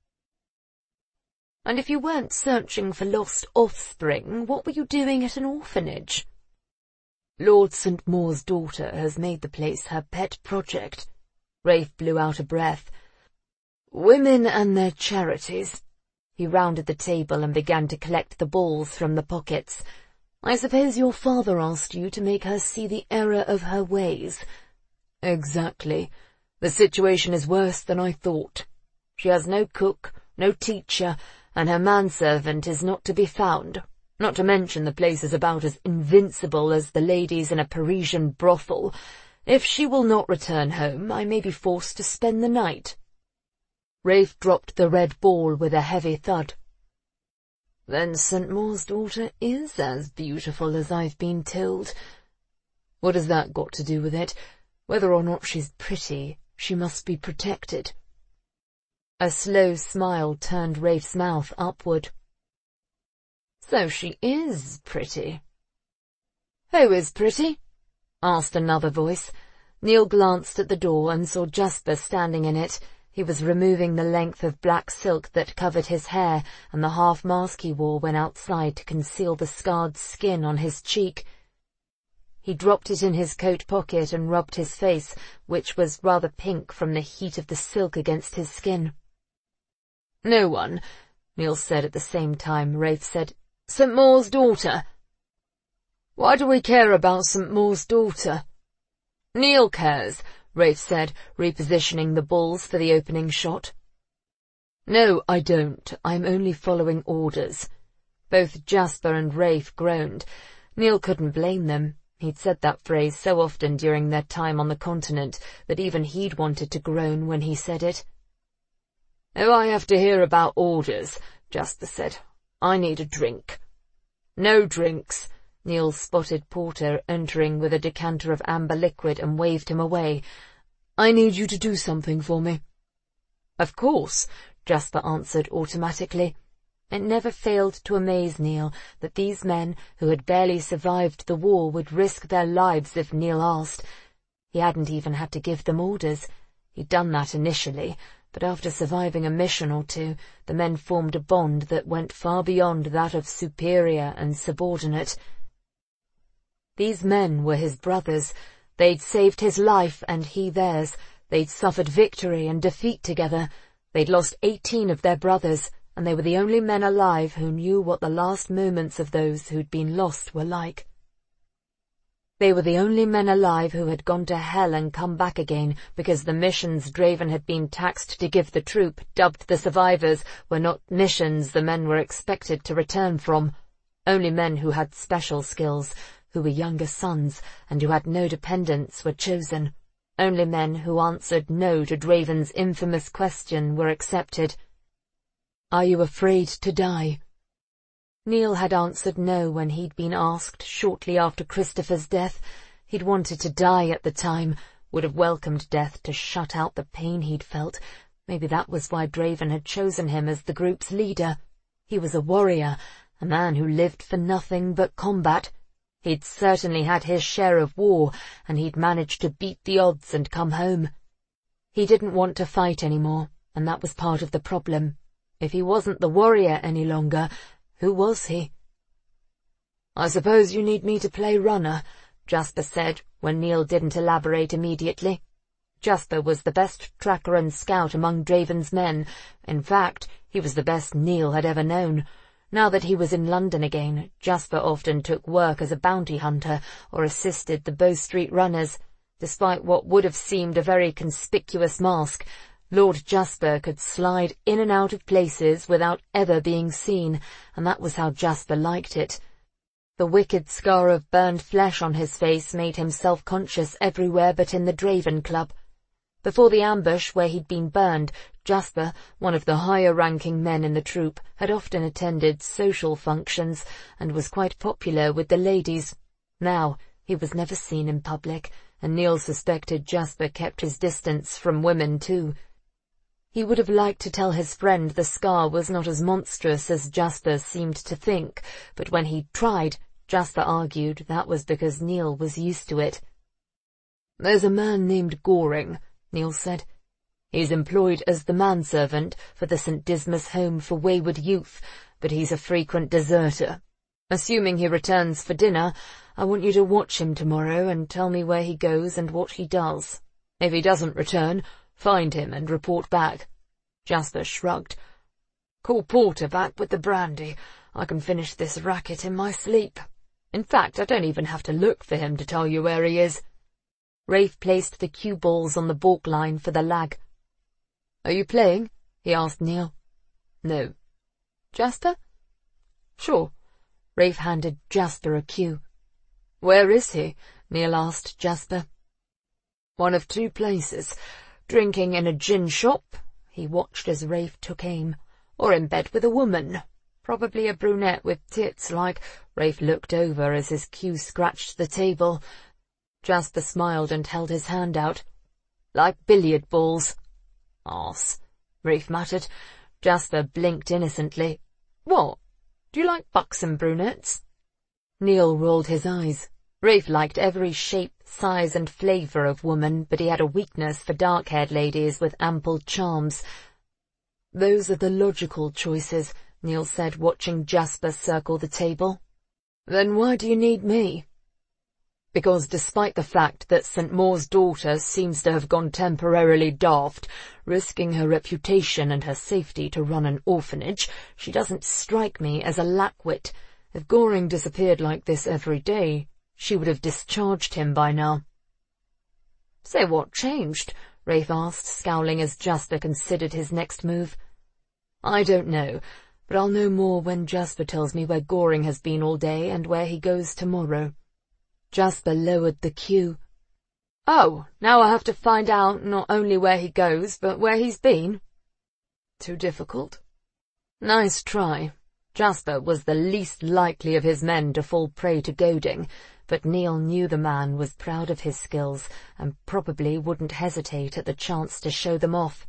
"And if you weren't searching for lost offspring, what were you doing at an orphanage?" "Lord St. Maur's daughter has made the place her pet project." Rafe blew out a breath. "Women and their charities." He rounded the table and began to collect the balls from the pockets. "I suppose your father asked you to make her see the error of her ways." "Exactly. The situation is worse than I thought. She has no cook, no teacher, and her manservant is not to be found. Not to mention the place is about as invincible as the ladies in a Parisian brothel. If she will not return home, I may be forced to spend the night." Rafe dropped the red ball with a heavy thud. "Then St. Maur's daughter is as beautiful as I've been told." "What has that got to do with it? Whether or not she's pretty, she must be protected." A slow smile turned Rafe's mouth upward. "So she is pretty." "Who is pretty?" asked another voice. Neil glanced at the door and saw Jasper standing in it. He was removing the length of black silk that covered his hair and the half-mask he wore when outside to conceal the scarred skin on his cheek. He dropped it in his coat pocket and rubbed his face, which was rather pink from the heat of the silk against his skin. No one, Neil said at the same time. Rafe said, St. Maur's daughter. Why do we care about St. Maur's daughter? Neil cares, Rafe said, repositioning the balls for the opening shot. No, I don't. I'm only following orders. Both Jasper and Rafe groaned. Neil couldn't blame them. He'd said that phrase so often during their time on the continent that even he'd wanted to groan when he said it. Oh, I have to hear about orders, Jasper said. I need a drink. No drinks. Neil spotted Porter entering with a decanter of amber liquid and waved him away. I need you to do something for me. Of course, Jasper answered automatically. It never failed to amaze Neil that these men who had barely survived the war would risk their lives if Neil asked. He hadn't even had to give them orders. He'd done that initially, but after surviving a mission or two, the men formed a bond that went far beyond that of superior and subordinate. These men were his brothers. They'd saved his life and he theirs. They'd suffered victory and defeat together. They'd lost 18 of their brothers, and they were the only men alive who knew what the last moments of those who'd been lost were like. They were the only men alive who had gone to hell and come back again because the missions Draven had been taxed to give the troop, dubbed the survivors, were not missions the men were expected to return from. Only men who had special skills, who were younger sons, and who had no dependents were chosen. Only men who answered no to Draven's infamous question were accepted. Are you afraid to die? Neil had answered no when he'd been asked shortly after Christopher's death. He'd wanted to die at the time, would have welcomed death to shut out the pain he'd felt. Maybe that was why Draven had chosen him as the group's leader. He was a warrior, a man who lived for nothing but combat. He'd certainly had his share of war, and he'd managed to beat the odds and come home. He didn't want to fight anymore, and that was part of the problem. If he wasn't the warrior any longer, who was he? I suppose you need me to play runner, Jasper said, when Neil didn't elaborate immediately. Jasper was the best tracker and scout among Draven's men. In fact, he was the best Neil had ever known. Now that he was in London again, Jasper often took work as a bounty hunter or assisted the Bow Street runners. Despite what would have seemed a very conspicuous mask, Lord Jasper could slide in and out of places without ever being seen, and that was how Jasper liked it. The wicked scar of burned flesh on his face made him self-conscious everywhere but in the Draven Club. Before the ambush where he'd been burned, Jasper, one of the higher-ranking men in the troop, had often attended social functions and was quite popular with the ladies. Now, he was never seen in public, and Neil suspected Jasper kept his distance from women too. He would have liked to tell his friend the scar was not as monstrous as Jasper seemed to think, but when he tried, Jasper argued that was because Neil was used to it. There's a man named Goring, Neil said. He's employed as the manservant for the St. Dismas Home for Wayward Youth, but he's a frequent deserter. Assuming he returns for dinner, I want you to watch him tomorrow and tell me where he goes and what he does. If he doesn't return, find him and report back. Jasper shrugged. Call Porter back with the brandy. I can finish this racket in my sleep. In fact, I don't even have to look for him to tell you where he is. Rafe placed the cue balls on the balk line for the lag. Are you playing? He asked Neil. No. Jasper? Sure. Rafe handed Jasper a cue. Where is he? Neil asked Jasper. One of two places. Drinking in a gin shop. He watched as Rafe took aim. Or in bed with a woman. Probably a brunette with tits like... Rafe looked over as his cue scratched the table. Jasper smiled and held his hand out. Like billiard balls. Arse, Rafe muttered. Jasper blinked innocently. What? Do you like buxom brunettes? Neil rolled his eyes. Rafe liked every shape, size and flavour of woman, but he had a weakness for dark-haired ladies with ample charms. Those are the logical choices, Neil said, watching Jasper circle the table. Then why do you need me? because despite the fact that St. Maur's daughter seems to have gone temporarily daft, risking her reputation and her safety to run an orphanage, she doesn't strike me as a lackwit. If Goring disappeared like this every day, she would have discharged him by now." "So what changed?" Rafe asked, scowling as Jasper considered his next move. "I don't know, but I'll know more when Jasper tells me where Goring has been all day and where he goes tomorrow." Jasper lowered the cue. "Oh, now I have to find out not only where he goes, but where he's been? Too difficult?" "Nice try." Jasper was the least likely of his men to fall prey to goading, but Neil knew the man was proud of his skills and probably wouldn't hesitate at the chance to show them off.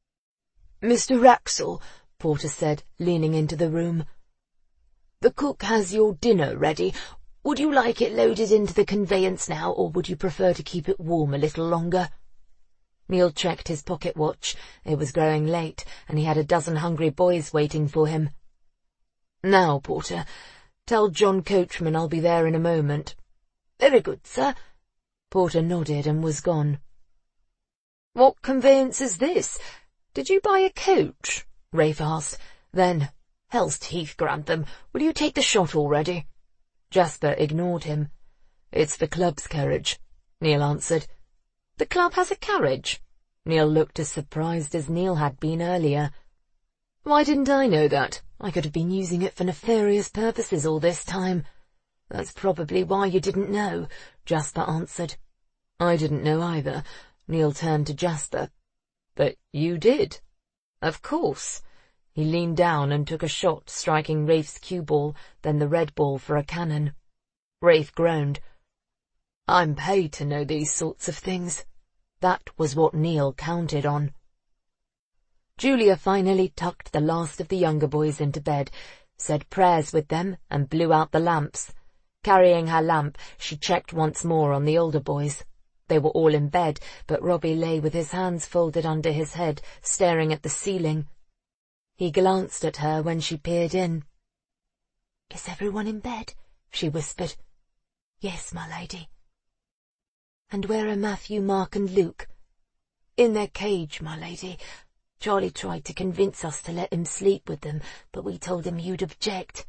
"Mr. Wraxall," Porter said, leaning into the room, "the cook has your dinner ready. Would you like it loaded into the conveyance now, or would you prefer to keep it warm a little longer?" Neil checked his pocket watch. It was growing late, and he had a dozen hungry boys waiting for him. "Now, Porter, tell John Coachman I'll be there in a moment." "Very good, sir." Porter nodded and was gone. "What conveyance is this? Did you buy a coach?" Rafe asked. Then, "Hell's teeth, Grantham, will you take the shot already?" Jasper ignored him. "It's the club's carriage," Neil answered. "The club has a carriage?" Neil looked as surprised as Neil had been earlier. "Why didn't I know that? I could have been using it for nefarious purposes all this time." "That's probably why you didn't know," Jasper answered. "I didn't know either." Neil turned to Jasper. "But you did?" "Of course." He leaned down and took a shot, striking Rafe's cue ball, then the red ball for a cannon. Rafe groaned. "I'm paid to know these sorts of things." That was what Neil counted on. Julia finally tucked the last of the younger boys into bed, said prayers with them, and blew out the lamps. Carrying her lamp, she checked once more on the older boys. They were all in bed, but Robbie lay with his hands folded under his head, staring at the ceiling. He glanced at her when she peered in. "Is everyone in bed?" she whispered. "Yes, my lady." "And where are Matthew, Mark and Luke?" "In their cage, my lady. Charlie tried to convince us to let him sleep with them, but we told him you'd object."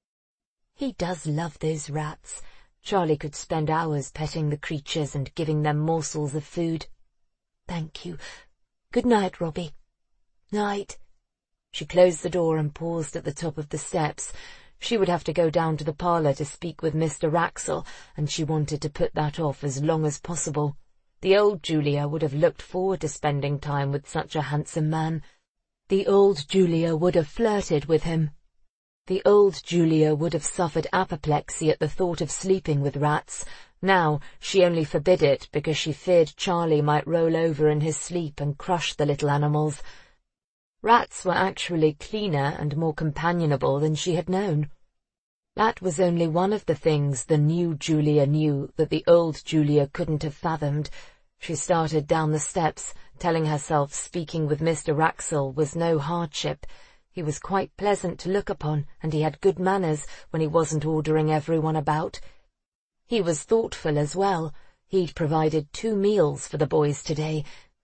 "He does love those rats." Charlie could spend hours petting the creatures and giving them morsels of food. "Thank you. Good night, Robbie." "Night." She closed the door and paused at the top of the steps. She would have to go down to the parlour to speak with Mr. Wraxall, and she wanted to put that off as long as possible. The old Julia would have looked forward to spending time with such a handsome man. The old Julia would have flirted with him. The old Julia would have suffered apoplexy at the thought of sleeping with rats. Now she only forbid it because she feared Charlie might roll over in his sleep and crush the little animals. Rats were actually cleaner and more companionable than she had known. That was only one of the things the new Julia knew that the old Julia couldn't have fathomed. She started down the steps, telling herself speaking with Mr. Wraxall was no hardship. He was quite pleasant to look upon, and he had good manners when he wasn't ordering everyone about. He was thoughtful as well. He'd provided 2 meals for the boys today.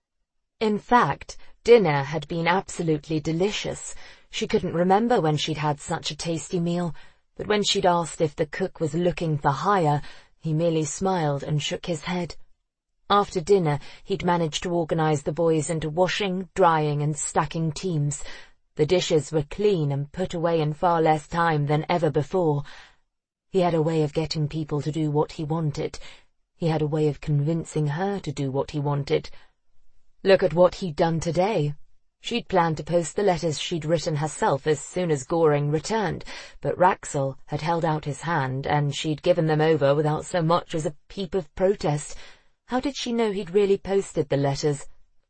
In fact, dinner had been absolutely delicious. She couldn't remember when she'd had such a tasty meal, but when she'd asked if the cook was looking for hire, he merely smiled and shook his head. After dinner, he'd managed to organize the boys into washing, drying, and stacking teams. The dishes were clean and put away in far less time than ever before. He had a way of getting people to do what he wanted. He had a way of convincing her to do what he wanted. Look at what he'd done today. She'd planned to post the letters she'd written herself as soon as Goring returned, but Wraxall had held out his hand, and she'd given them over without so much as a peep of protest. How did she know he'd really posted the letters?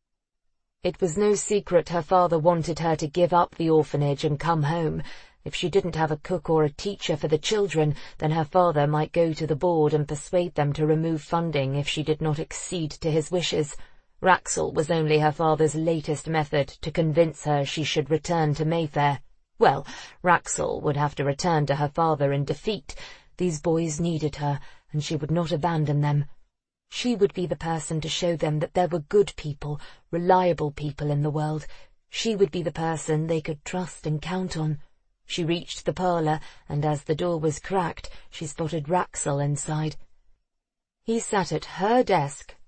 It was no secret her father wanted her to give up the orphanage and come home. If she didn't have a cook or a teacher for the children, then her father might go to the board and persuade them to remove funding if she did not accede to his wishes. Wraxall was only her father's latest method to convince her she should return to Mayfair. Well, Wraxall would have to return to her father in defeat. These boys needed her, and she would not abandon them. She would be the person to show them that there were good people, reliable people in the world. She would be the person they could trust and count on. She reached the parlour, and as the door was cracked, she spotted Wraxall inside. He sat at her desk,